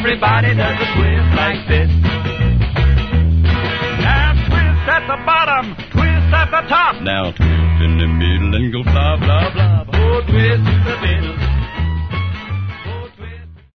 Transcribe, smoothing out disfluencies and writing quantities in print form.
Everybody does a twist like this. Now twist at the bottom, twist at the top. Now twist in the middle and go blah, blah, blah. Oh, twist in the middle.